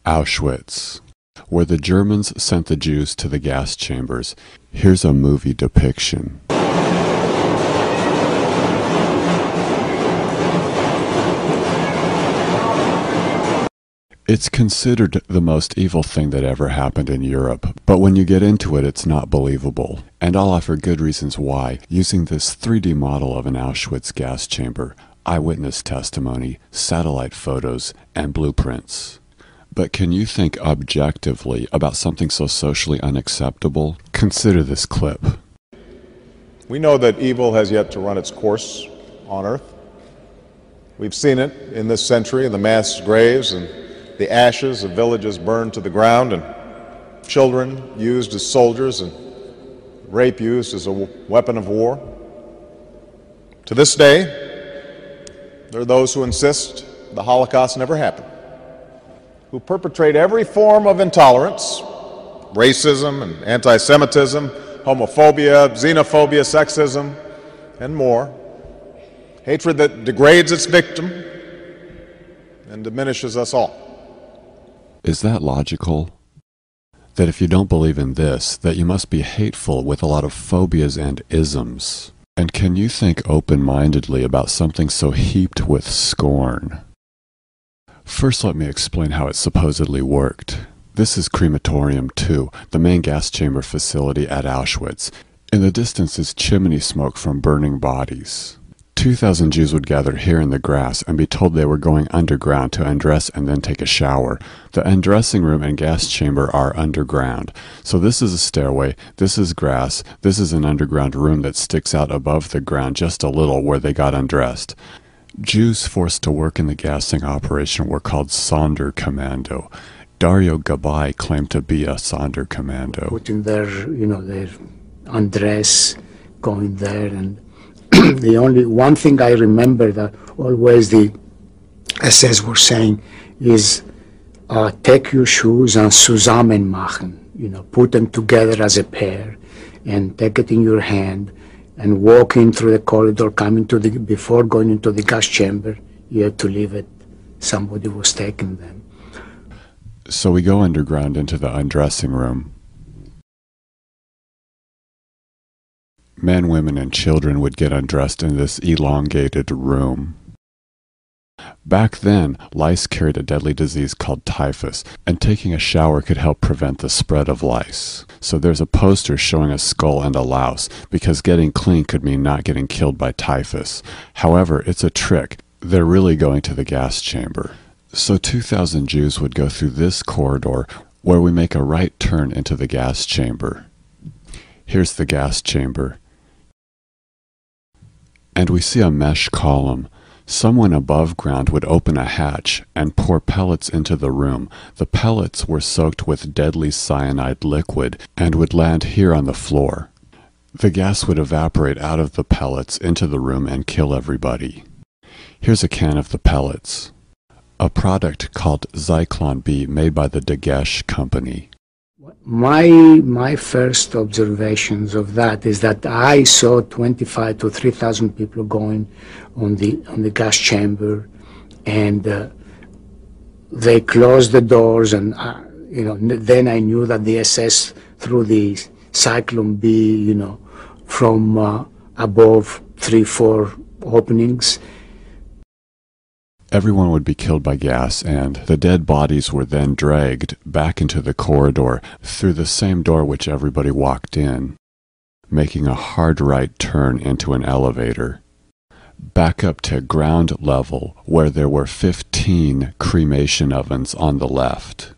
Auschwitz, where the Germans sent the Jews to the gas chambers. Here's a movie depiction. It's considered the most evil thing that ever happened in Europe, but when you get into it, it's not believable. And I'll offer good reasons why, using this 3D model of an Auschwitz gas chamber, eyewitness testimony, satellite photos, and blueprints. But can you think objectively about something so socially unacceptable? Consider this clip. We know that evil has yet to run its course on Earth. We've seen it in this century, in the mass graves and the ashes of villages burned to the ground, and children used as soldiers, and rape used as a weapon of war. To this day, there are those who insist the Holocaust never happened, who perpetrate every form of intolerance, racism and anti-Semitism, homophobia, xenophobia, sexism, and more. Hatred that degrades its victim and diminishes us all. Is that logical? That if you don't believe in this, that you must be hateful with a lot of phobias and isms? And can you think open-mindedly about something so heaped with scorn? First, let me explain how it supposedly worked. This is Crematorium 2, the main gas chamber facility at Auschwitz. In the distance is chimney smoke from burning bodies. 2,000 Jews would gather here in the grass and be told they were going underground to undress and then take a shower. The undressing room and gas chamber are underground. So this is a stairway, this is grass, this is an underground room that sticks out above the ground just a little where they got undressed. Jews forced to work in the gassing operation were called Sonderkommando. Dario Gabay claimed to be a Sonderkommando. Putting their, their undress, going there, and the only one thing I remember that always the SS were saying is, take your shoes and zusammen machen, put them together as a pair, and take it in your hand, and walk in through the corridor, before going into the gas chamber, you had to leave it. Somebody was taking them. So we go underground into the undressing room. Men, women, and children would get undressed in this elongated room. Back then, lice carried a deadly disease called typhus, and taking a shower could help prevent the spread of lice. So there's a poster showing a skull and a louse, because getting clean could mean not getting killed by typhus. However, it's a trick. They're really going to the gas chamber. So 2,000 Jews would go through this corridor, where we make a right turn into the gas chamber. Here's the gas chamber. And we see a mesh column. Someone above ground would open a hatch and pour pellets into the room. The pellets were soaked with deadly cyanide liquid and would land here on the floor. The gas would evaporate out of the pellets into the room and kill everybody. Here's a can of the pellets. A product called Zyklon B made by the Dagesh company. My first observations of that is that I saw 25 to 3,000 people going on the gas chamber, and they closed the doors, and then I knew that the SS threw the Zyklon B, from above 3-4 openings. Everyone would be killed by gas, and the dead bodies were then dragged back into the corridor through the same door which everybody walked in, making a hard right turn into an elevator, back up to ground level where there were 15 cremation ovens on the left.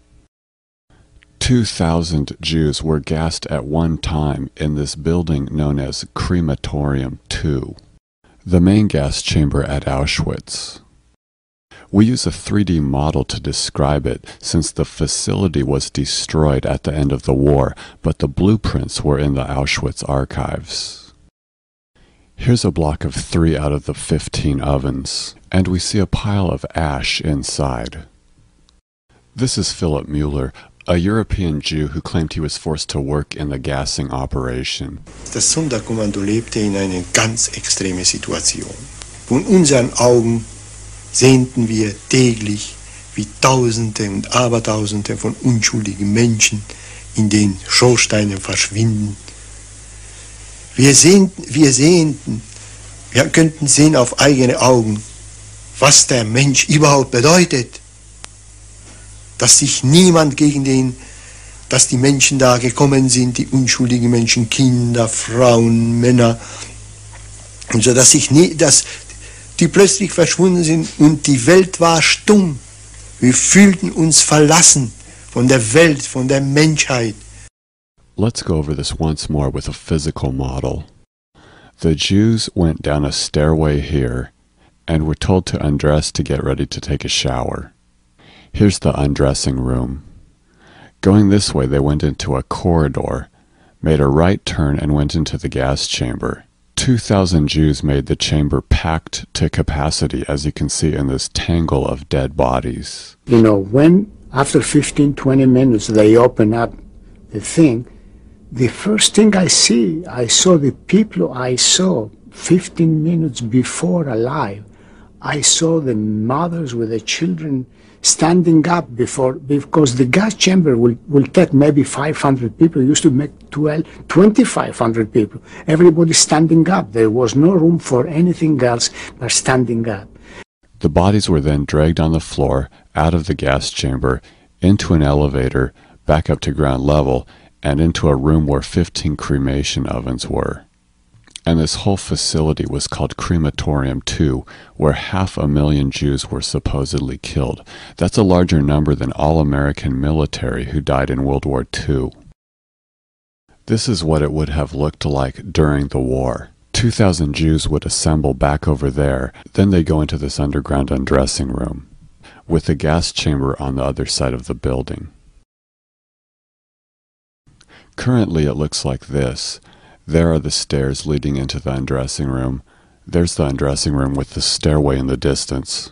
2,000 Jews were gassed at one time in this building known as Crematorium 2, the main gas chamber at Auschwitz. We use a 3D model to describe it since the facility was destroyed at the end of the war, but the blueprints were in the Auschwitz archives. Here's a block of 3 out of the 15 ovens, and we see a pile of ash inside. This is Philip Mueller, a European Jew who claimed he was forced to work in the gassing operation. Das Sonderkommando lebte in eine ganz extreme Situation. Von unseren Augen sehnten wir täglich wie Tausende und Abertausende von unschuldigen Menschen in den Schornsteinen verschwinden. Wir könnten sehen auf eigene Augen, was der Mensch überhaupt bedeutet. Dass sich niemand dass die Menschen da gekommen sind, die unschuldigen Menschen, Kinder, Frauen, Männer, und so, dass die plötzlich verschwunden sind und die Welt war stumm. Wir fühlten uns verlassen von der Welt, von der Menschheit. Let's go over this once more with a physical model. The Jews went down a stairway here and were told to undress to get ready to take a shower. Here's the undressing room. Going this way, they went into a corridor, made a right turn, and went into the gas chamber. 2,000 Jews made the chamber packed to capacity, as you can see in this tangle of dead bodies. You know, when after 15, 20 minutes they open up the thing, the first thing I saw the people I saw 15 minutes before alive. I saw the mothers with the children standing up because the gas chamber will take maybe 500 people. It used to make 2,500 people. Everybody standing up. There was no room for anything else but standing up. The bodies were then dragged on the floor out of the gas chamber into an elevator back up to ground level and into a room where 15 cremation ovens were. And this whole facility was called Crematorium II, where 500,000 Jews were supposedly killed. That's a larger number than all American military who died in World War II. This is what it would have looked like during the war. 2,000 Jews would assemble back over there, then they go into this underground undressing room, with the gas chamber on the other side of the building. Currently it looks like this. There are the stairs leading into the undressing room. There's the undressing room with the stairway in the distance.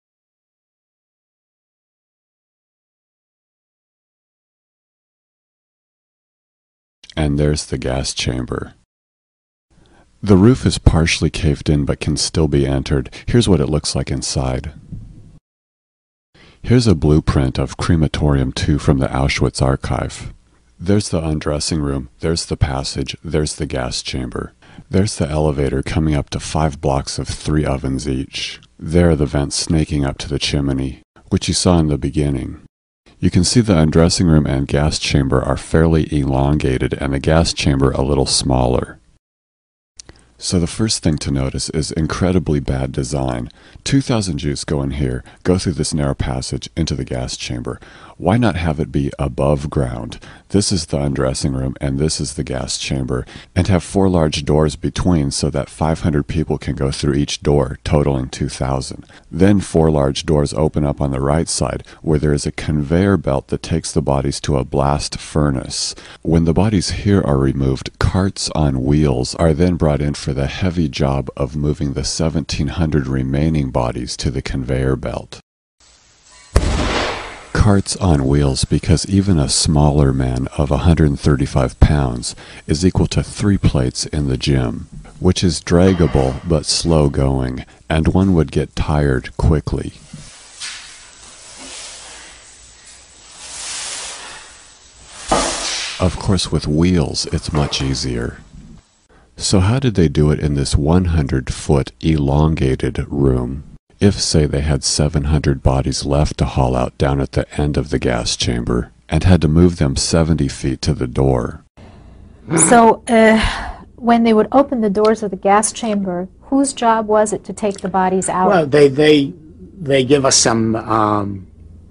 And there's the gas chamber. The roof is partially caved in but can still be entered. Here's what it looks like inside. Here's a blueprint of Crematorium II from the Auschwitz archive. There's the undressing room, there's the passage, there's the gas chamber. There's the elevator coming up to 5 blocks of 3 ovens each. There are the vents snaking up to the chimney, which you saw in the beginning. You can see the undressing room and gas chamber are fairly elongated and the gas chamber a little smaller. So the first thing to notice is incredibly bad design. 2,000 Jews go in here, go through this narrow passage into the gas chamber. Why not have it be above ground? This is the undressing room and this is the gas chamber, and have 4 large doors between so that 500 people can go through each door, totaling 2,000. Then 4 large doors open up on the right side where there is a conveyor belt that takes the bodies to a blast furnace. When the bodies here are removed, carts on wheels are then brought in for the heavy job of moving the 1,700 remaining bodies to the conveyor belt. Carts on wheels because even a smaller man of 135 pounds is equal to 3 plates in the gym, which is draggable but slow going, and one would get tired quickly. Of course, with wheels, it's much easier. So how did they do it in this 100-foot elongated room? If, say, they had 700 bodies left to haul out down at the end of the gas chamber and had to move them 70 feet to the door. So when they would open the doors of the gas chamber, whose job was it to take the bodies out? Well, they give us some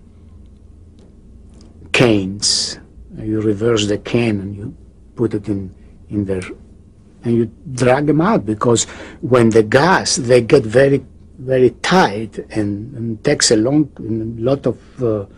canes. You reverse the cane and you put it in there and you drag them out, because when the gas, they get very tight and takes a lot of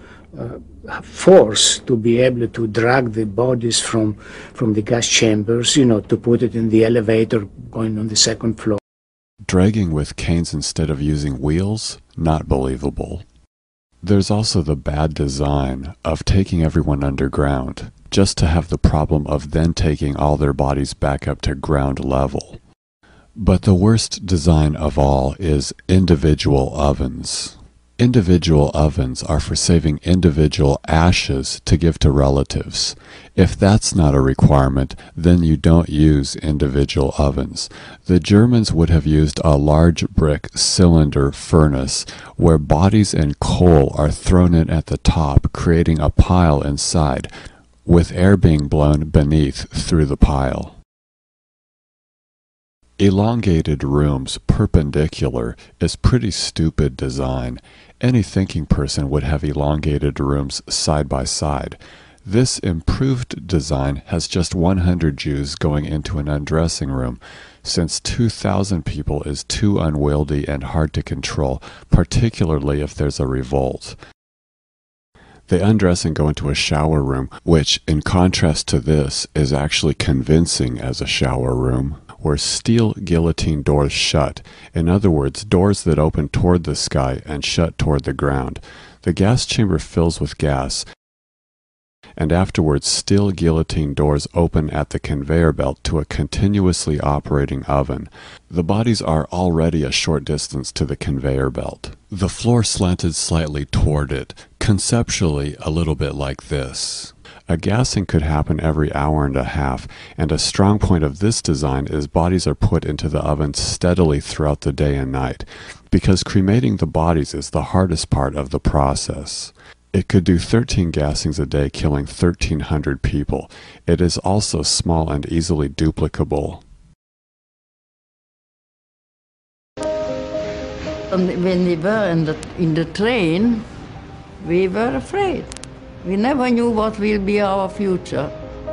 force to be able to drag the bodies from the gas chambers, to put it in the elevator going on the 2nd floor. Dragging with canes instead of using wheels? Not believable. There's also the bad design of taking everyone underground, just to have the problem of then taking all their bodies back up to ground level. But the worst design of all is individual ovens. Individual ovens are for saving individual ashes to give to relatives. If that's not a requirement, then you don't use individual ovens. The Germans would have used a large brick cylinder furnace where bodies and coal are thrown in at the top, creating a pile inside, with air being blown beneath through the pile. Elongated rooms perpendicular is pretty stupid design. Any thinking person would have elongated rooms side by side. This improved design has just 100 Jews going into an undressing room, since 2,000 people is too unwieldy and hard to control, particularly if there's a revolt. They undress and go into a shower room, which, in contrast to this, is actually convincing as a shower room, where steel guillotine doors shut. In other words, doors that open toward the sky and shut toward the ground. The gas chamber fills with gas, and afterwards steel guillotine doors open at the conveyor belt to a continuously operating oven. The bodies are already a short distance to the conveyor belt. The floor slanted slightly toward it, conceptually a little bit like this. A gassing could happen every hour and a half, and a strong point of this design is bodies are put into the oven steadily throughout the day and night, because cremating the bodies is the hardest part of the process. It could do 13 gassings a day, killing 1,300 people. It is also small and easily duplicable. When we were in the train, we were afraid. We never knew what will be our future.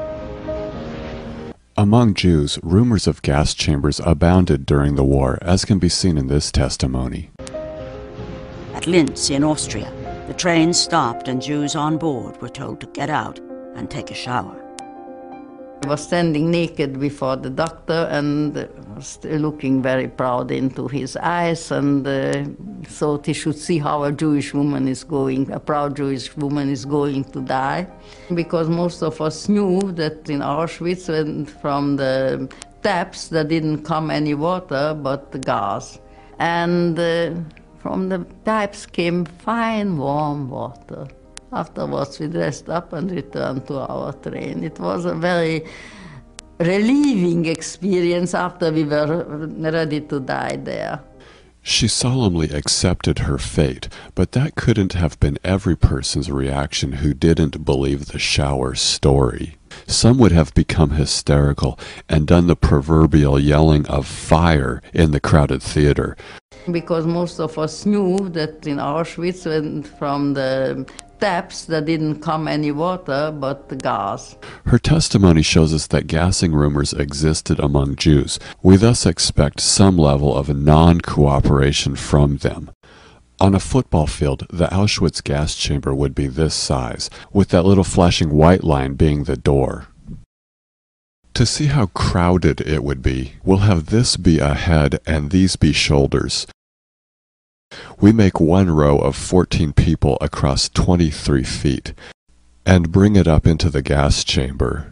Among Jews, rumors of gas chambers abounded during the war, as can be seen in this testimony. At Linz in Austria, the train stopped and Jews on board were told to get out and take a shower. I was standing naked before the doctor and was looking very proud into his eyes and thought he should see how a Jewish woman is going, a proud Jewish woman is going to die. Because most of us knew that in Auschwitz, and from the taps, there didn't come any water but the gas. And from the pipes came fine, warm water. Afterwards, we dressed up and returned to our train. It was a very relieving experience after we were ready to die there. She solemnly accepted her fate, but that couldn't have been every person's reaction who didn't believe the shower story. Some would have become hysterical and done the proverbial yelling of fire in the crowded theater. Because most of us knew that in Auschwitz, and from the taps, there didn't come any water but the gas. Her testimony shows us that gassing rumors existed among Jews. We thus expect some level of non-cooperation from them. On a football field, the Auschwitz gas chamber would be this size, with that little flashing white line being the door. To see how crowded it would be, we'll have this be a head and these be shoulders. We make one row of 14 people across 23 feet, and bring it up into the gas chamber.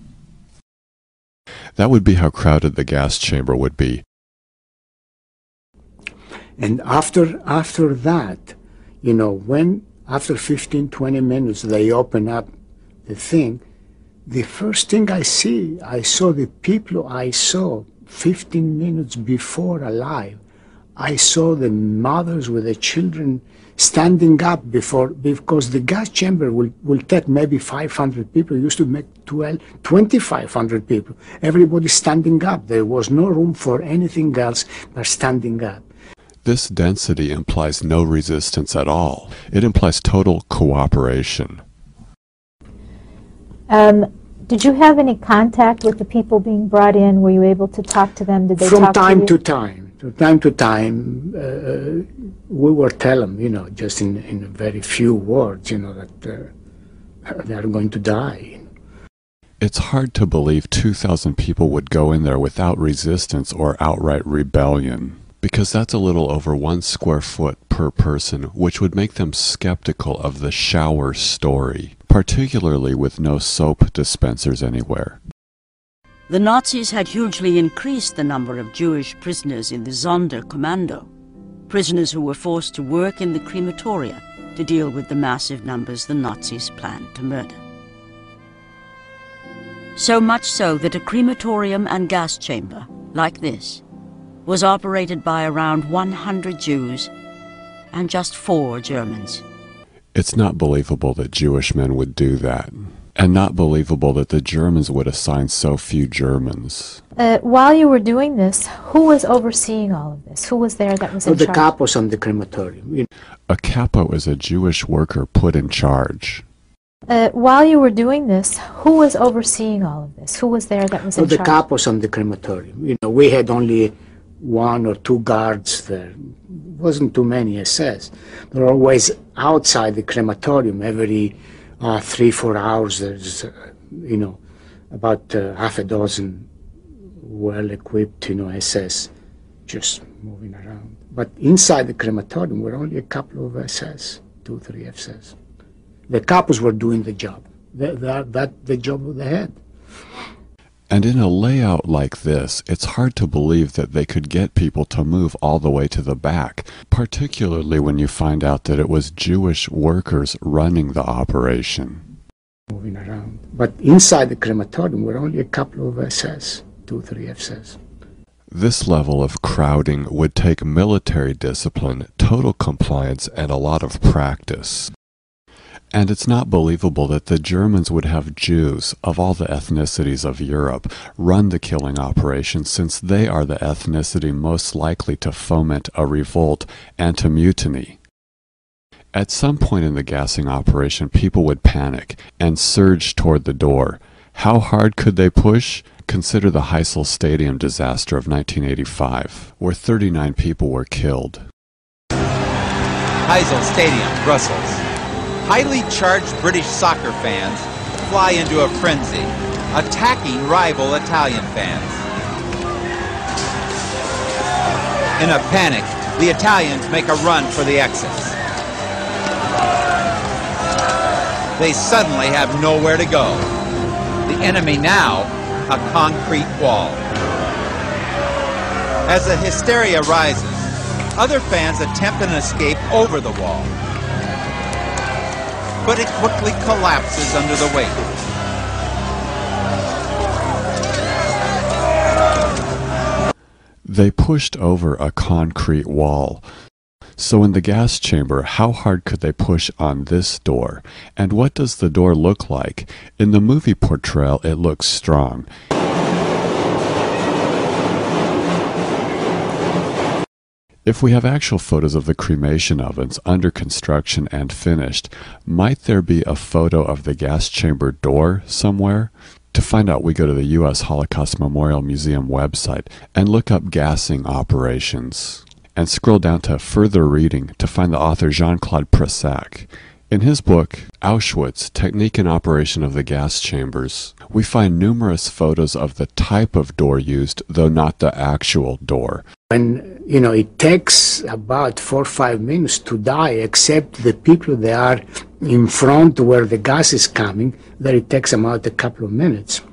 That would be how crowded the gas chamber would be. And after that, you know, when after 15, 20 minutes they open up the thing, the first thing I saw the people I saw 15 minutes before alive. I saw the mothers with the children standing up because the gas chamber will take maybe 500 people. It used to make 2,500 people. Everybody standing up. There was no room for anything else but standing up. This density implies no resistance at all. It implies total cooperation. Did you have any contact with the people being brought in? Were you able to talk to them? Did they From talk time to you? to time. From time to time, we were telling, you know, just in very few words, you know, that they are going to die. It's hard to believe 2,000 people would go in there without resistance or outright rebellion, because that's a little over 1 square foot per person, which would make them skeptical of the shower story, particularly with no soap dispensers anywhere. The Nazis had hugely increased the number of Jewish prisoners in the Sonderkommando. prisoners who were forced to work in the crematoria to deal with the massive numbers the Nazis planned to murder. So much so that a crematorium and gas chamber, like this, was operated by around 100 Jews and just 4 Germans. It's not believable that Jewish men would do that, and not believable that the Germans would assign so few Germans. While you were doing this, who was overseeing all of this? Who was there that was in The charge? capos on the crematorium. A capo is a Jewish worker put in charge. While you were doing this, who was overseeing all of this? Who was there that was in The charge? capos on the crematorium. We had only 1 or 2 guards there. Wasn't too many SS. They're always outside the crematorium. Every 3-4 hours there's about half a dozen well-equipped SS just moving around. But inside the crematorium were only a couple of SS, 2-3 SS. The capos were doing the job. The job they had. And in a layout like this, it's hard to believe that they could get people to move all the way to the back, particularly when you find out that it was Jewish workers running the operation. Moving around. But inside the crematorium were only a couple of SS, 2-3 SS. This level of crowding would take military discipline, total compliance, and a lot of practice. And it's not believable that the Germans would have Jews, of all the ethnicities of Europe, run the killing operation, since they are the ethnicity most likely to foment a revolt and to mutiny. At some point in the gassing operation, people would panic and surge toward the door. How hard could they push? Consider the Heysel Stadium disaster of 1985, where 39 people were killed. Heysel Stadium, Brussels. Highly charged British soccer fans fly into a frenzy, attacking rival Italian fans. In a panic, the Italians make a run for the exits. They suddenly have nowhere to go. The enemy now, a concrete wall. As the hysteria rises, other fans attempt an escape over the wall, but it quickly collapses under the weight. They pushed over a concrete wall. So in the gas chamber, how hard could they push on this door? And what does the door look like? In the movie portrayal, it looks strong. If we have actual photos of the cremation ovens under construction and finished, might there be a photo of the gas chamber door somewhere? To find out, we go to the U.S. Holocaust Memorial Museum website and look up gassing operations, and scroll down to further reading to find the author Jean-Claude Pressac. In his book, Auschwitz, Technique and Operation of the Gas Chambers, we find numerous photos of the type of door used, though not the actual door. When, it takes about 4 or 5 minutes to die, except the people that are in front where the gas is coming, that it takes about a couple of minutes.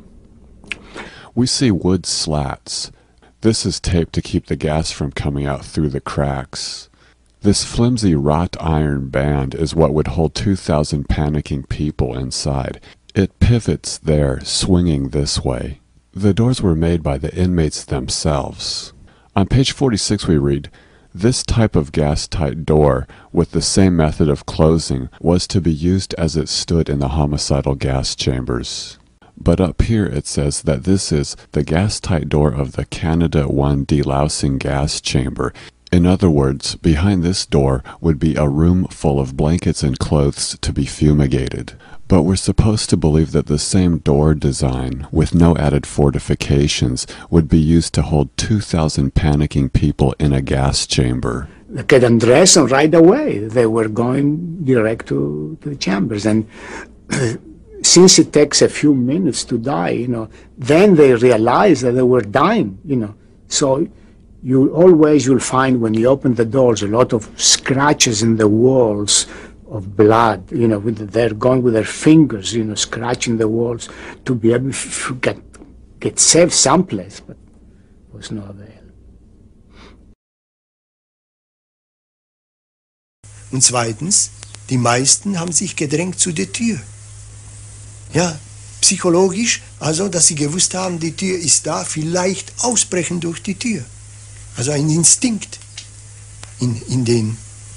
We see wood slats. This is tape to keep the gas from coming out through the cracks. This flimsy wrought iron band is what would hold 2,000 panicking people inside. It pivots there, swinging this way. The doors were made by the inmates themselves. On page 46 we read, "This type of gas-tight door, with the same method of closing, was to be used as it stood in the homicidal gas chambers." But up here it says that this is the gas-tight door of the Canada 1 delousing gas chamber. In other words, behind this door would be a room full of blankets and clothes to be fumigated. But we're supposed to believe that the same door design, with no added fortifications, would be used to hold 2,000 panicking people in a gas chamber. They could undress them right away. They were going direct to the chambers. And since it takes a few minutes to die, then they realized that they were dying, So you'll find when you open the doors a lot of scratches in the walls of blood, they're going with their fingers, scratching the walls to be able to get saved someplace, but it was no avail. Und zweitens, die meisten haben sich gedrängt zu der Tür. Ja, psychologisch, also, dass sie gewusst haben, die Tür ist da, vielleicht ausbrechen durch die Tür. Also ein Instinkt in den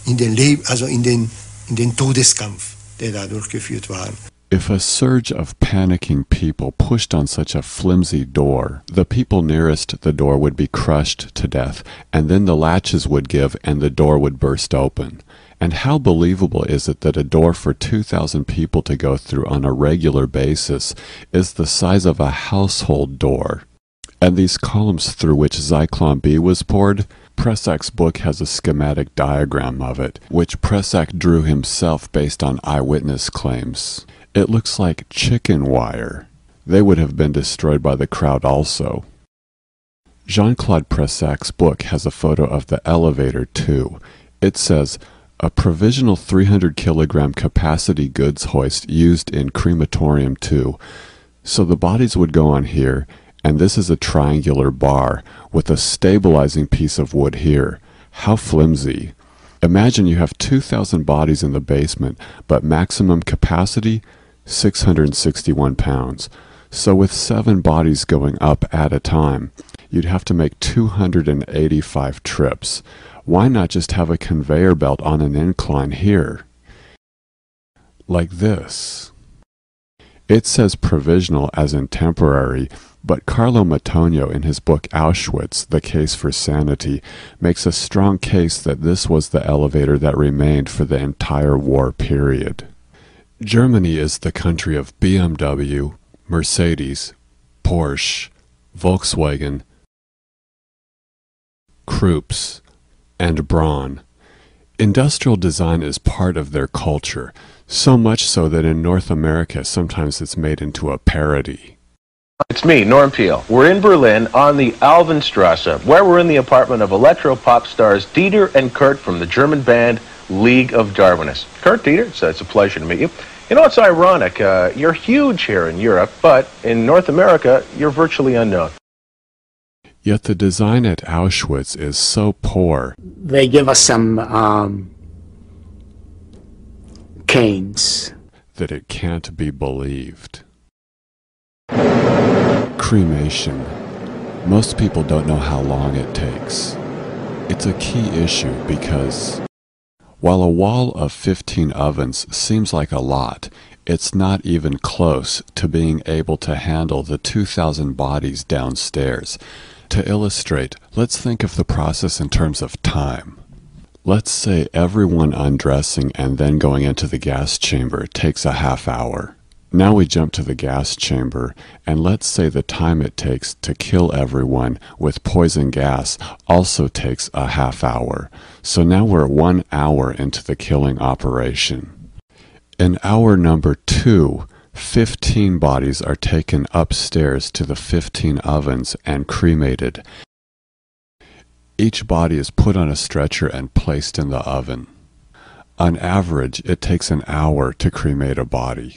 Todeskampf, der da durchgeführt war. If a surge of panicking people pushed on such a flimsy door, the people nearest the door would be crushed to death, and then the latches would give and the door would burst open. And how believable is it that a door for 2,000 people to go through on a regular basis is the size of a household door? And these columns through which Zyklon B was poured, Pressak's book has a schematic diagram of it, which Pressak drew himself based on eyewitness claims. It looks like chicken wire. They would have been destroyed by the crowd also. Jean-Claude Pressak's book has a photo of the elevator too. It says, "A provisional 300-kilogram capacity goods hoist used in crematorium 2. So the bodies would go on here, and this is a triangular bar with a stabilizing piece of wood here. How flimsy. Imagine you have 2,000 bodies in the basement, but maximum capacity, 661 pounds. So with 7 bodies going up at a time, you'd have to make 285 trips. Why not just have a conveyor belt on an incline here? Like this." It says provisional as in temporary, but Carlo Matonio in his book Auschwitz, The Case for Sanity, makes a strong case that this was the elevator that remained for the entire war period. Germany is the country of BMW, Mercedes, Porsche, Volkswagen, Krupps, and Braun. Industrial design is part of their culture, so much so that in North America sometimes it's made into a parody. It's me, Norm Peel. We're in Berlin on the Alvenstrasse, where we're in the apartment of electro-pop stars Dieter and Kurt from the German band League of Darwinists. Kurt, Dieter, it's a pleasure to meet you. You know, it's ironic. You're huge here in Europe, but in North America, you're virtually unknown. Yet the design at Auschwitz is so poor. They give us some canes. That it can't be believed. Cremation. Most people don't know how long it takes. It's a key issue because while a wall of 15 ovens seems like a lot, it's not even close to being able to handle the 2,000 bodies downstairs. To illustrate, let's think of the process in terms of time. Let's say everyone undressing and then going into the gas chamber takes a half hour. Now we jump to the gas chamber, and let's say the time it takes to kill everyone with poison gas also takes a half hour. So now we're 1 hour into the killing operation. In hour number 2, 15 bodies are taken upstairs to the 15 ovens and cremated. Each body is put on a stretcher and placed in the oven. On average, it takes an hour to cremate a body.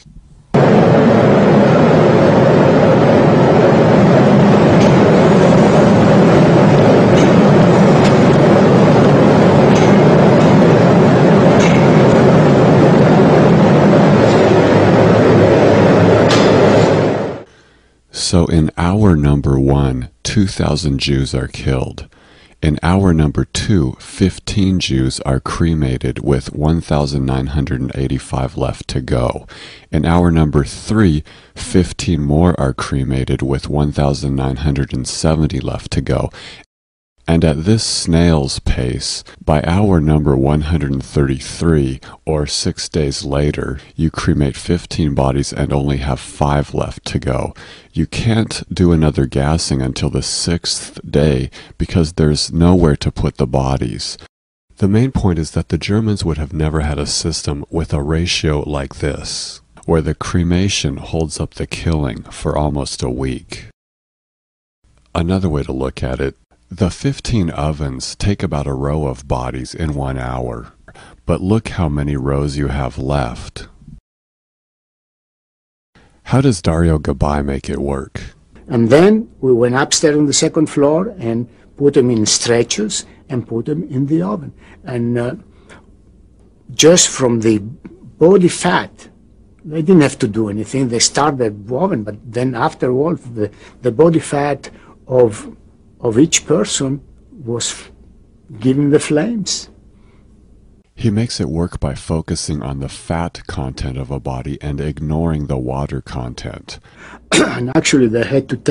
So in hour number 1, 2,000 Jews are killed. In hour number 2, 15 Jews are cremated with 1,985 left to go. In hour number 3, 15 more are cremated with 1,970 left to go. And at this snail's pace, by hour number 133, or 6 days later, you cremate 15 bodies and only have 5 left to go. You can't do another gassing until the 6th day because there's nowhere to put the bodies. The main point is that the Germans would have never had a system with a ratio like this, where the cremation holds up the killing for almost a week. Another way to look at it, the 15 ovens take about a row of bodies in 1 hour, but look how many rows you have left. How does Dario Gabay make it work? And then we went upstairs on the second floor and put them in stretchers and put them in the oven. And just from the body fat. They didn't have to do anything. They started the oven, but then after all, the body fat of each person was giving the flames. He makes it work by focusing on the fat content of a body and ignoring the water content. And actually they had to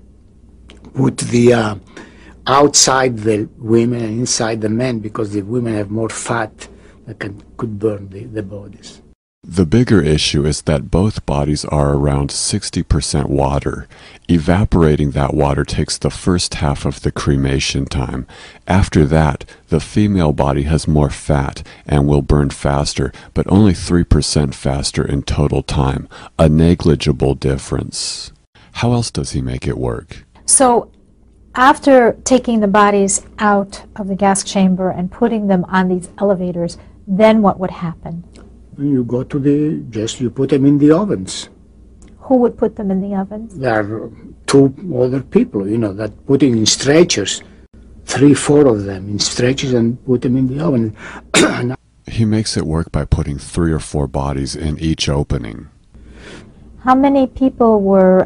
put the outside the women and inside the men, because the women have more fat that could burn the bodies. The bigger issue is that both bodies are around 60% water. Evaporating that water takes the first half of the cremation time. After that, the female body has more fat and will burn faster, but only 3% faster in total time, a negligible difference. How else does he make it work? So after taking the bodies out of the gas chamber and putting them on these elevators, then what would happen? You go to you put them in the ovens. Who would put them in the ovens? There are two other people, that put in stretchers, 3-4 of them in stretchers and put them in the oven. He makes it work by putting 3 or 4 bodies in each opening. How many people were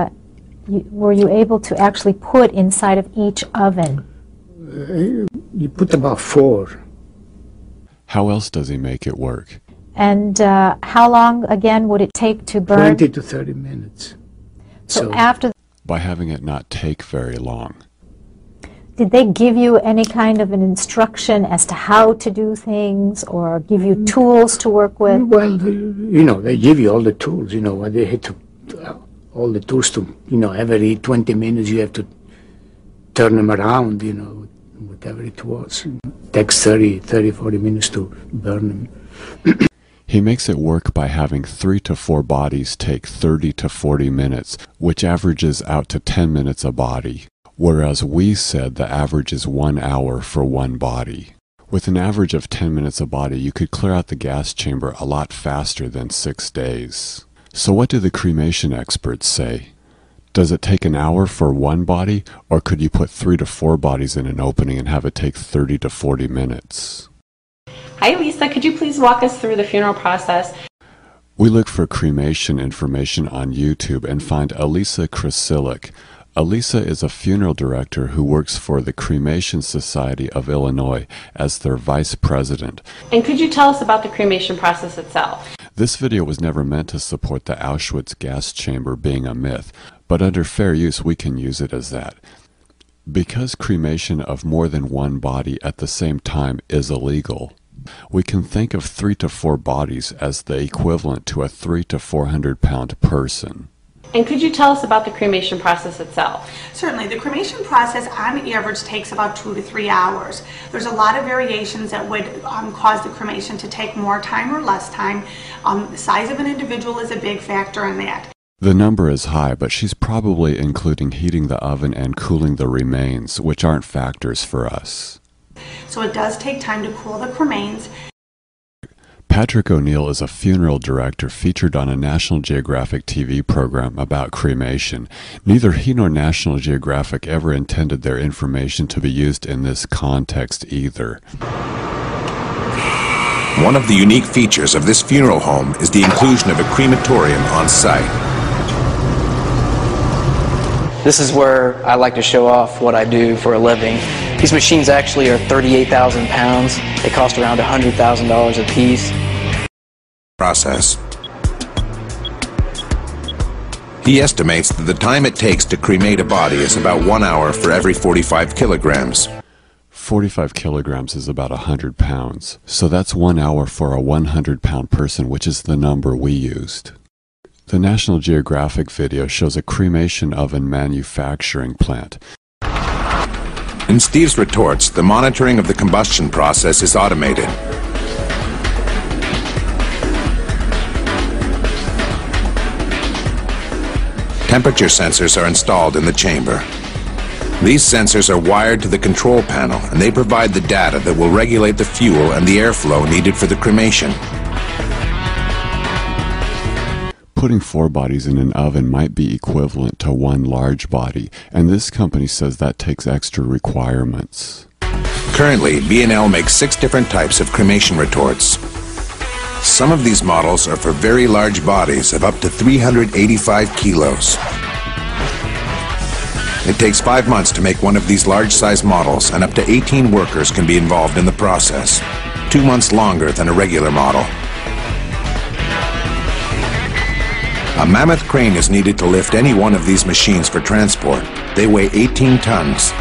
you able to actually put inside of each oven? You put about 4. How else does he make it work? And how long, again, would it take to burn? 20 to 30 minutes. So after... By having it not take very long. Did they give you any kind of an instruction as to how to do things, or give you tools to work with? Well, they give you all the tools, they had to, all the tools to, every 20 minutes you have to turn them around, whatever it was. It takes 30, 40 minutes to burn them. He makes it work by having 3 to 4 bodies take 30 to 40 minutes, which averages out to 10 minutes a body, whereas we said the average is 1 hour for one body. With an average of 10 minutes a body, you could clear out the gas chamber a lot faster than 6 days. So what do the cremation experts say? Does it take an hour for one body, or could you put 3 to 4 bodies in an opening and have it take 30 to 40 minutes? Hi Lisa, could you please walk us through the funeral process? We look for cremation information on YouTube and find Elisa Krasilik. Elisa is a funeral director who works for the Cremation Society of Illinois as their vice president. And could you tell us about the cremation process itself? This video was never meant to support the Auschwitz gas chamber being a myth, but under fair use we can use it as that. Because cremation of more than one body at the same time is illegal, we can think of 3 to 4 bodies as the equivalent to a 300 to 400 pound person. And could you tell us about the cremation process itself? Certainly. The cremation process on average takes about 2 to 3 hours. There's a lot of variations that would cause the cremation to take more time or less time. The size of an individual is a big factor in that. The number is high, but she's probably including heating the oven and cooling the remains, which aren't factors for us. So it does take time to cool the cremains. Patrick O'Neill is a funeral director featured on a National Geographic TV program about cremation. Neither he nor National Geographic ever intended their information to be used in this context either. One of the unique features of this funeral home is the inclusion of a crematorium on site. This is where I like to show off what I do for a living. These machines actually are 38,000 pounds. They cost around $100,000 a piece. Process. He estimates that the time it takes to cremate a body is about 1 hour for every 45 kilograms. 45 kilograms is about 100 pounds, so that's 1 hour for a 100-pound person, which is the number we used. The National Geographic video shows a cremation oven manufacturing plant. In Steve's retorts, the monitoring of the combustion process is automated. Temperature sensors are installed in the chamber. These sensors are wired to the control panel, and they provide the data that will regulate the fuel and the airflow needed for the cremation. Putting 4 bodies in an oven might be equivalent to 1 large body, and this company says that takes extra requirements. Currently, B&L makes 6 different types of cremation retorts. Some of these models are for very large bodies of up to 385 kilos. It takes 5 months to make one of these large-size models, and up to 18 workers can be involved in the process. 2 months longer than a regular model. A mammoth crane is needed to lift any one of these machines for transport. They weigh 18 tons.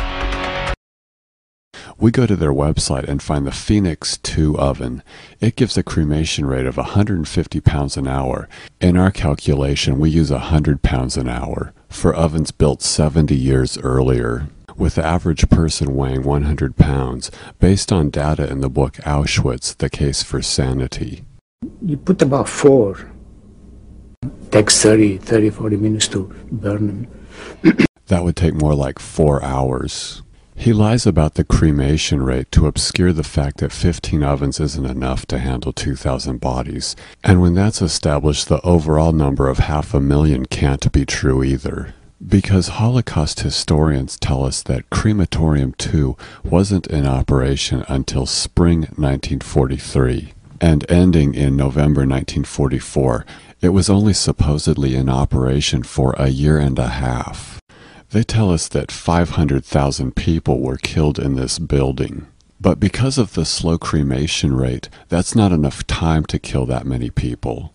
We go to their website and find the Phoenix 2 oven. It gives a cremation rate of 150 pounds an hour. In our calculation, we use 100 pounds an hour for ovens built 70 years earlier, with the average person weighing 100 pounds, based on data in the book Auschwitz, The Case for Sanity. You put about 4. Takes 30, 40 minutes to burn them. That would take more like 4 hours. He lies about the cremation rate to obscure the fact that 15 ovens isn't enough to handle 2,000 bodies. And when that's established, the overall number of 500,000 can't be true either. Because Holocaust historians tell us that Crematorium 2 wasn't in operation until spring 1943, and ending in November 1944. It was only supposedly in operation for a year and a half. They tell us that 500,000 people were killed in this building. But because of the slow cremation rate, that's not enough time to kill that many people.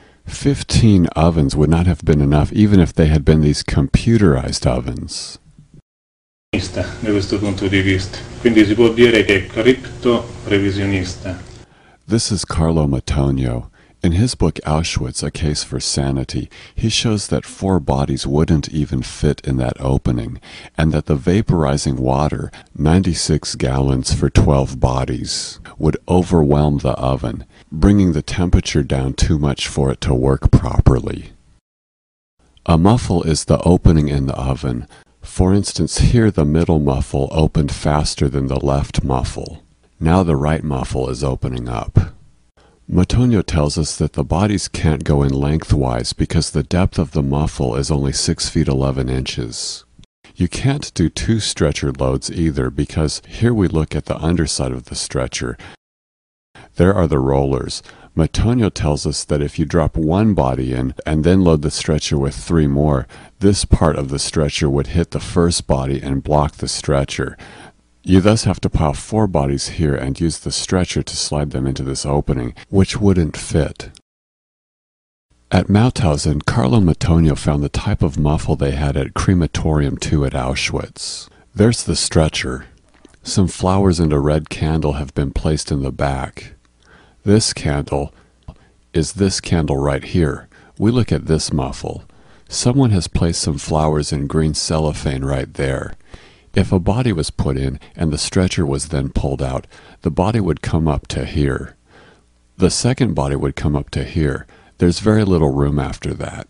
15 ovens would not have been enough even if they had been these computerized ovens. Da questo punto di vista. Quindi si può dire che è cripto-revisionista. This is Carlo Matonio. In his book Auschwitz, A Case for Sanity, he shows that 4 bodies wouldn't even fit in that opening, and that the vaporizing water, 96 gallons for 12 bodies, would overwhelm the oven, bringing the temperature down too much for it to work properly. A muffle is the opening in the oven. For instance, here the middle muffle opened faster than the left muffle. Now the right muffle is opening up. Matonio tells us that the bodies can't go in lengthwise because the depth of the muffle is only 6 feet 11 inches. You can't do 2 stretcher loads either because here we look at the underside of the stretcher. There are the rollers. Matonio tells us that if you drop 1 body in and then load the stretcher with 3 more, this part of the stretcher would hit the first body and block the stretcher. You thus have to pile 4 bodies here and use the stretcher to slide them into this opening, which wouldn't fit. At Mauthausen, Carlo Matonio found the type of muffle they had at Crematorium 2 at Auschwitz. There's the stretcher. Some flowers and a red candle have been placed in the back. This candle is this candle right here. We look at this muffle. Someone has placed some flowers in green cellophane right there. If a body was put in and the stretcher was then pulled out, the body would come up to here. The second body would come up to here. There's very little room after that.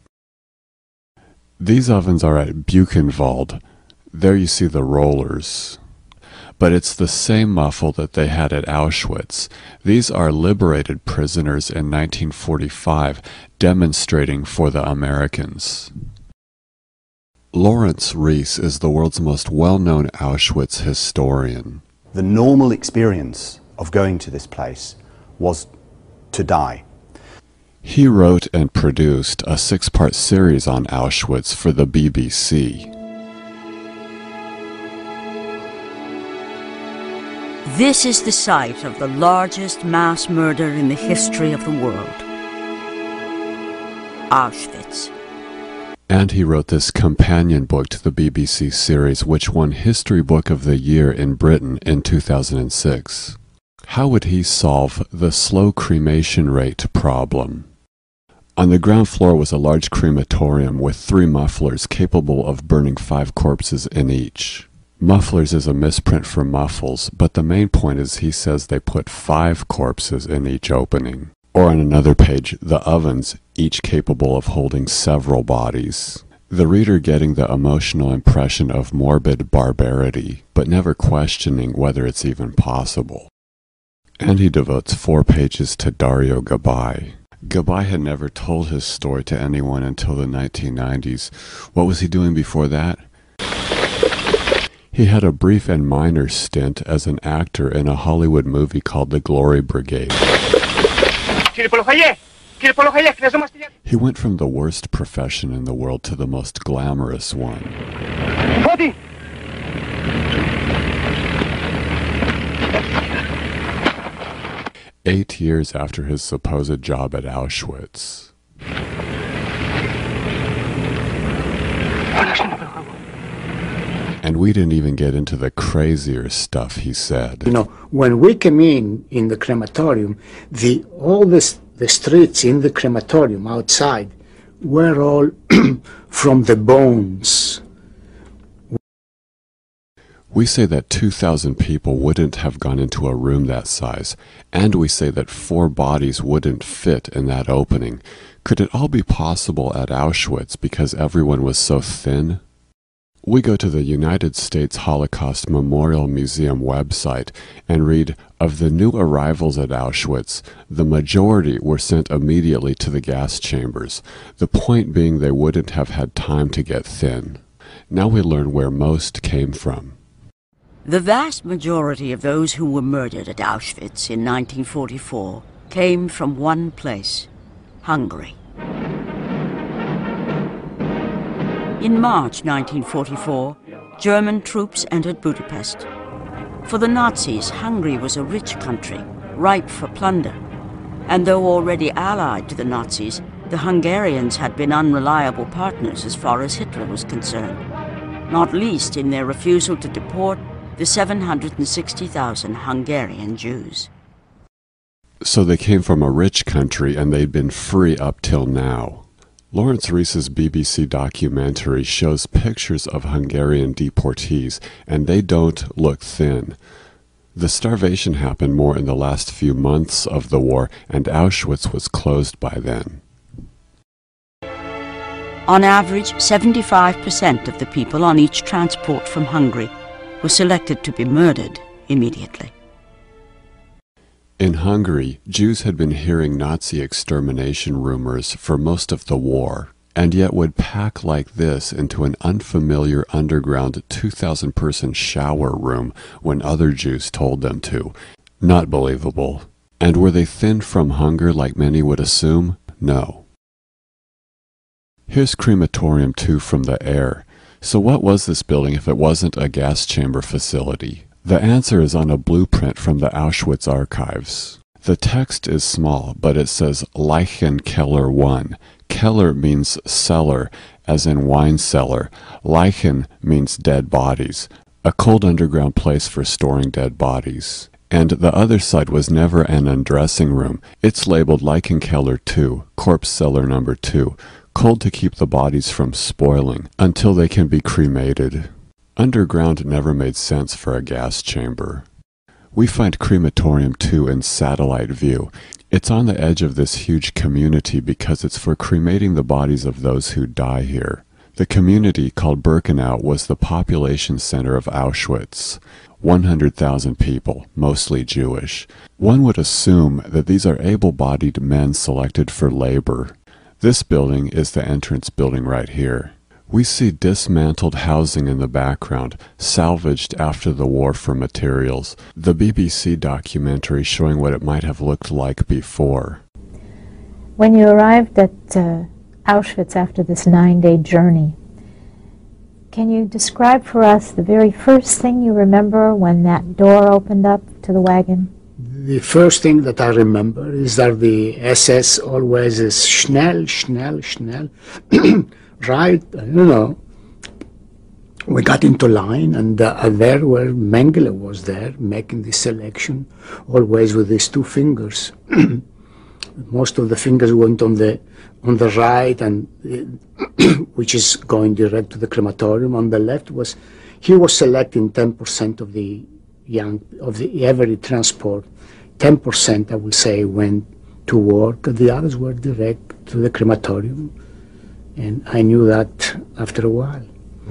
These ovens are at Buchenwald. There you see the rollers. But it's the same muffle that they had at Auschwitz. These are liberated prisoners in 1945 demonstrating for the Americans. Lawrence Rees is the world's most well-known Auschwitz historian. The normal experience of going to this place was to die. He wrote and produced a 6-part series on Auschwitz for the BBC. This is the site of the largest mass murder in the history of the world. Auschwitz. And he wrote this companion book to the BBC series, which won History Book of the Year in Britain in 2006. How would he solve the slow cremation rate problem? On the ground floor was a large crematorium with 3 mufflers capable of burning 5 corpses in each. Mufflers is a misprint for muffles, but the main point is he says they put 5 corpses in each opening. Or on another page, the ovens, each capable of holding several bodies. The reader getting the emotional impression of morbid barbarity, but never questioning whether it's even possible. And he devotes 4 pages to Dario Gabay. Gabay had never told his story to anyone until the 1990s. What was he doing before that? He had a brief and minor stint as an actor in a Hollywood movie called The Glory Brigade. He went from the worst profession in the world to the most glamorous one. 8 years after his supposed job at Auschwitz. And we didn't even get into the crazier stuff he said. You know, when we came in the crematorium, all the streets in the crematorium outside were all from the bones. We say that 2,000 people wouldn't have gone into a room that size, and we say that 4 bodies wouldn't fit in that opening. Could it all be possible at Auschwitz because everyone was so thin? We go to the United States Holocaust Memorial Museum website and read, of the new arrivals at Auschwitz, the majority were sent immediately to the gas chambers, the point being they wouldn't have had time to get thin. Now we learn where most came from. The vast majority of those who were murdered at Auschwitz in 1944 came from one place, Hungary. In March 1944, German troops entered Budapest. For the Nazis, Hungary was a rich country, ripe for plunder. And though already allied to the Nazis, the Hungarians had been unreliable partners as far as Hitler was concerned, not least in their refusal to deport the 760,000 Hungarian Jews. So they came from a rich country and they'd been free up till now. Lawrence Rees's BBC documentary shows pictures of Hungarian deportees, and they don't look thin. The starvation happened more in the last few months of the war, and Auschwitz was closed by then. On average, 75% of the people on each transport from Hungary were selected to be murdered immediately. In Hungary, Jews had been hearing Nazi extermination rumors for most of the war, and yet would pack like this into an unfamiliar underground 2,000-person shower room when other Jews told them to. Not believable. And were they thin from hunger like many would assume? No. Here's Crematorium 2 from the air. So what was this building if it wasn't a gas chamber facility? The answer is on a blueprint from the Auschwitz archives. The text is small, but it says Leichenkeller 1. Keller means cellar, as in wine cellar. Leichen means dead bodies, a cold underground place for storing dead bodies. And the other side was never an undressing room. It's labeled Leichenkeller 2, corpse cellar number 2, cold to keep the bodies from spoiling until they can be cremated. Underground never made sense for a gas chamber. We find Crematorium 2 in satellite view. It's on the edge of this huge community because it's for cremating the bodies of those who die here. The community, called Birkenau, was the population center of Auschwitz. 100,000 people, mostly Jewish. One would assume that these are able-bodied men selected for labor. This building is the entrance building right here. We see dismantled housing in the background, salvaged after the war for materials. The BBC documentary showing what it might have looked like before. When you arrived at Auschwitz after this 9-day journey, can you describe for us the very first thing you remember when that door opened up to the wagon? The first thing that I remember is that the SS always is schnell, schnell, schnell. Right, I don't know. We got into line, and there where Mengele was there, making the selection, always with his 2 fingers. Most of the fingers went on the right, and which is going direct to the crematorium. On the left he was selecting 10% of the every transport. 10%, I will say, went to work. The others were direct to the crematorium. And I knew that after a while.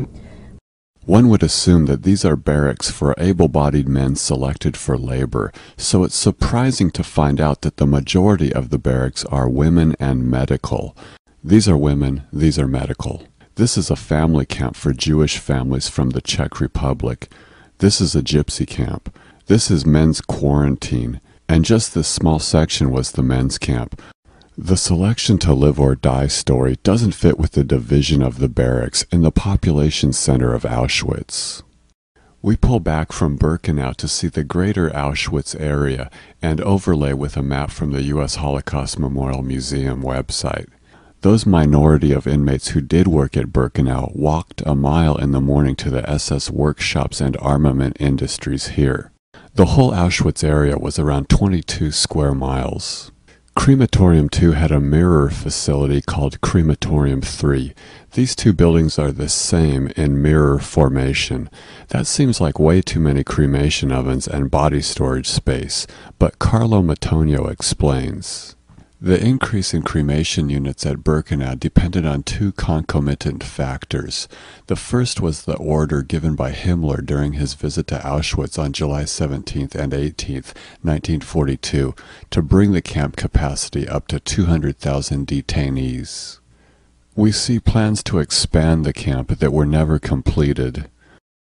One would assume that these are barracks for able-bodied men selected for labor, so it's surprising to find out that the majority of the barracks are women and medical. These are women, these are medical. This is a family camp for Jewish families from the Czech Republic. This is a gypsy camp. This is men's quarantine. and just this small section was the men's camp. The selection to live or die story doesn't fit with the division of the barracks in the population center of Auschwitz. We pull back from Birkenau to see the greater Auschwitz area and overlay with a map from the U.S. Holocaust Memorial Museum website. Those minority of inmates who did work at Birkenau walked a mile in the morning to the SS workshops and armament industries here. The whole Auschwitz area was around 22 square miles. Crematorium 2 had a mirror facility called Crematorium 3. These two buildings are the same in mirror formation. That seems like way too many cremation ovens and body storage space, but Carlo Matonio explains. The increase in cremation units at Birkenau depended on two concomitant factors. The first was the order given by Himmler during his visit to Auschwitz on July 17th and 18th, 1942, to bring the camp capacity up to 200,000 detainees. We see plans to expand the camp that were never completed.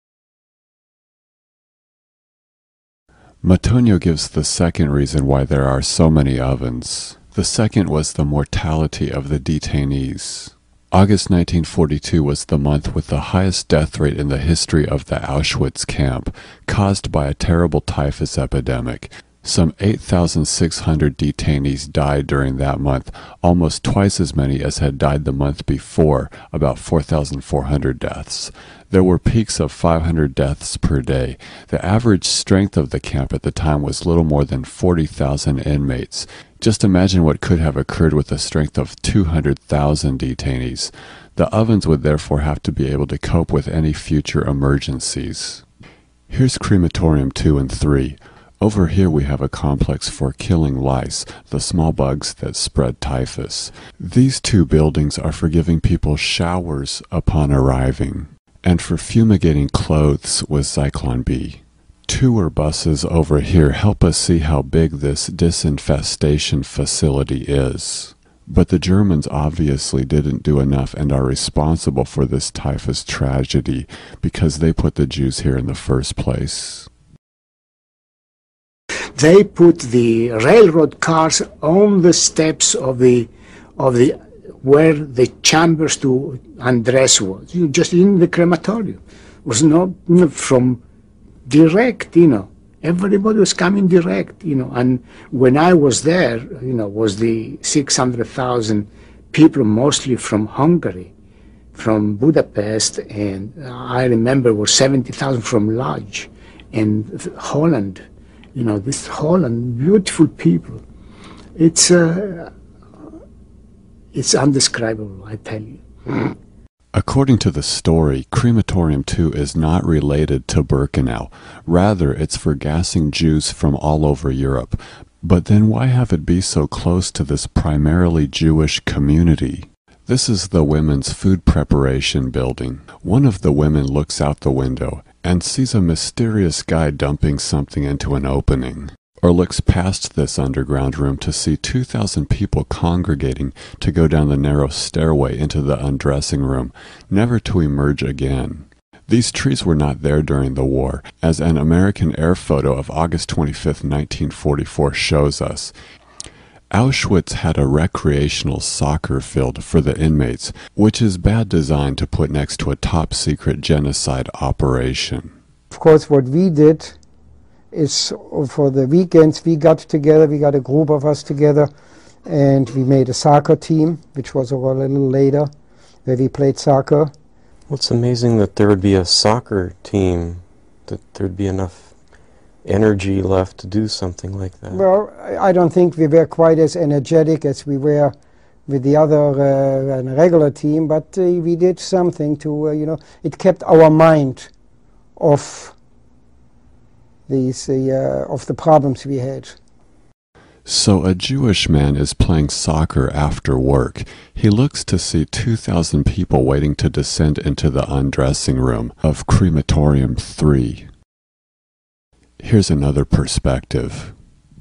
Matonio gives the second reason why there are so many ovens. The second was the mortality of the detainees. August 1942 was the month with the highest death rate in the history of the Auschwitz camp, caused by a terrible typhus epidemic. Some 8,600 detainees died during that month, almost twice as many as had died the month before, about 4,400 deaths. There were peaks of 500 deaths per day. The average strength of the camp at the time was little more than 40,000 inmates. Just imagine what could have occurred with a strength of 200,000 detainees. The ovens would therefore have to be able to cope with any future emergencies. Here's Crematorium 2 and 3. Over here we have a complex for killing lice, the small bugs that spread typhus. These two buildings are for giving people showers upon arriving, and for fumigating clothes with Zyklon B. Tour buses over here help us see how big this disinfestation facility is. But the Germans obviously didn't do enough and are responsible for this typhus tragedy because they put the Jews here in the first place. They put the railroad cars on the steps of the where the chambers to undress was, just in the crematorium. It was not from direct, everybody was coming direct, and when I was there, was the 600,000 people, mostly from Hungary, from Budapest, and I remember was 70,000 from Lodz and Holland. This Holland, beautiful people. It's indescribable, I tell you. According to the story, Crematorium 2 is not related to Birkenau. Rather, it's for gassing Jews from all over Europe. But then why have it be so close to this primarily Jewish community? This is the women's food preparation building. One of the women looks out the window and sees a mysterious guy dumping something into an opening, or looks past this underground room to see 2,000 people congregating to go down the narrow stairway into the undressing room, never to emerge again. These trees were not there during the war, as an American air photo of August 25, 1944 shows us. Auschwitz had a recreational soccer field for the inmates, which is bad design to put next to a top-secret genocide operation. Of course, what we did is for the weekends we got together, we got a group of us together, and we made a soccer team, which was a little later, where we played soccer. Well, it's amazing that there would be a soccer team, that there'd be enough energy left to do something like that. Well, I don't think we were quite as energetic as we were with the other regular team, but we did something to, it kept our mind off these of the problems we had. So a Jewish man is playing soccer after work. He looks to see 2,000 people waiting to descend into the undressing room of Crematorium 3. Here's another perspective.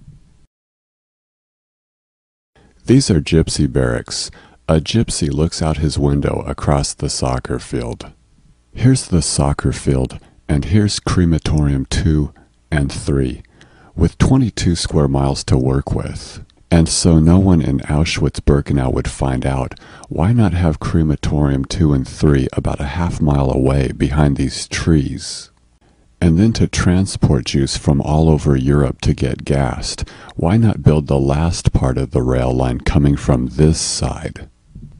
These are gypsy barracks. A gypsy looks out his window across the soccer field. Here's the soccer field, and here's Crematorium 2 and 3. with 22 square miles to work with. And so no one in Auschwitz-Birkenau would find out, why not have crematorium 2 and 3 about a half-mile away behind these trees? And then to transport Jews from all over Europe to get gassed, why not build the last part of the rail line coming from this side?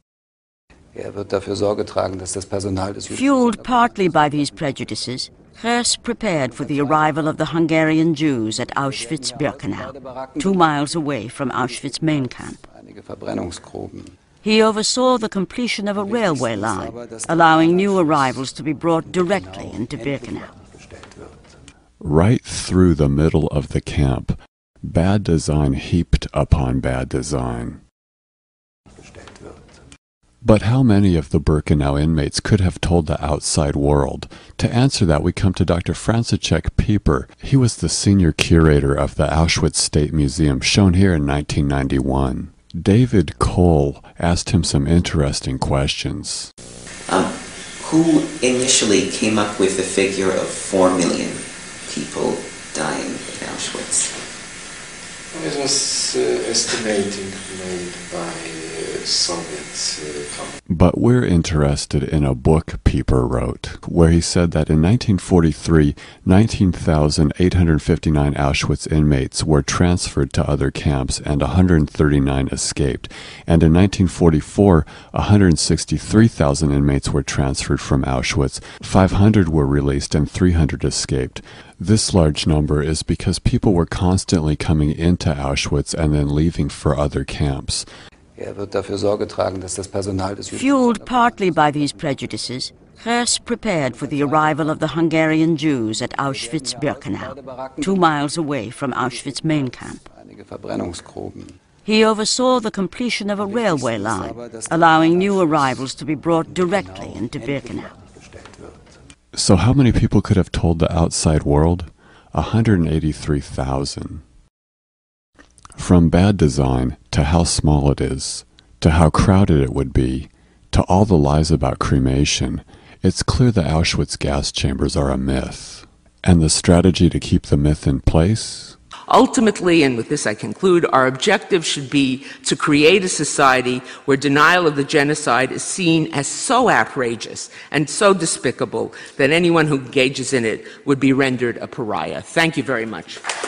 Fueled partly by these prejudices, Herz prepared for the arrival of the Hungarian Jews at Auschwitz-Birkenau, 2 miles away from Auschwitz main camp. He oversaw the completion of a railway line, allowing new arrivals to be brought directly into Birkenau. Right through the middle of the camp, bad design heaped upon bad design. But how many of the Birkenau inmates could have told the outside world? To answer that, we come to Dr. Franciszek Pieper. He was the senior curator of the Auschwitz State Museum, shown here in 1991. David Cole asked him some interesting questions. Who initially came up with the figure of 4 million people dying in Auschwitz? It was estimating made by Soviet company. But we're interested in a book Pieper wrote, where he said that in 1943, 19,859 Auschwitz inmates were transferred to other camps and 139 escaped. And in 1944, 163,000 inmates were transferred from Auschwitz, 500 were released and 300 escaped. This large number is because people were constantly coming into Auschwitz and then leaving for other camps. Fueled partly by these prejudices, Herz prepared for the arrival of the Hungarian Jews at Auschwitz-Birkenau, 2 miles away from Auschwitz main camp. He oversaw the completion of a railway line, allowing new arrivals to be brought directly into Birkenau. So how many people could have told the outside world? 183,000. From bad design to how small it is, to how crowded it would be, to all the lies about cremation, it's clear the Auschwitz gas chambers are a myth. And the strategy to keep the myth in place? Ultimately, and with this I conclude, our objective should be to create a society where denial of the genocide is seen as so outrageous and so despicable that anyone who engages in it would be rendered a pariah. Thank you very much.